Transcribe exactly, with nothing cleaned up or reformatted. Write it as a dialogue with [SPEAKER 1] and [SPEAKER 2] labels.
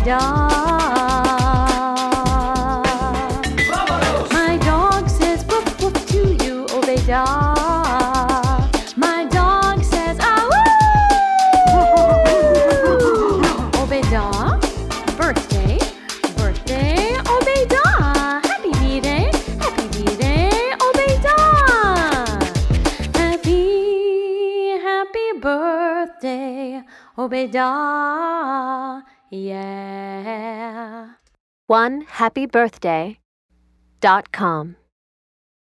[SPEAKER 1] Obey-dah. My dog says woof woof to you, obey-dah. My dog says ah woo. Obey-dah. Birthday, birthday, obey-dah. Happy B-Day, happy B-Day, obey-dah. Happy, happy birthday, obey-dah. Yeah.
[SPEAKER 2] one happy birthday dot com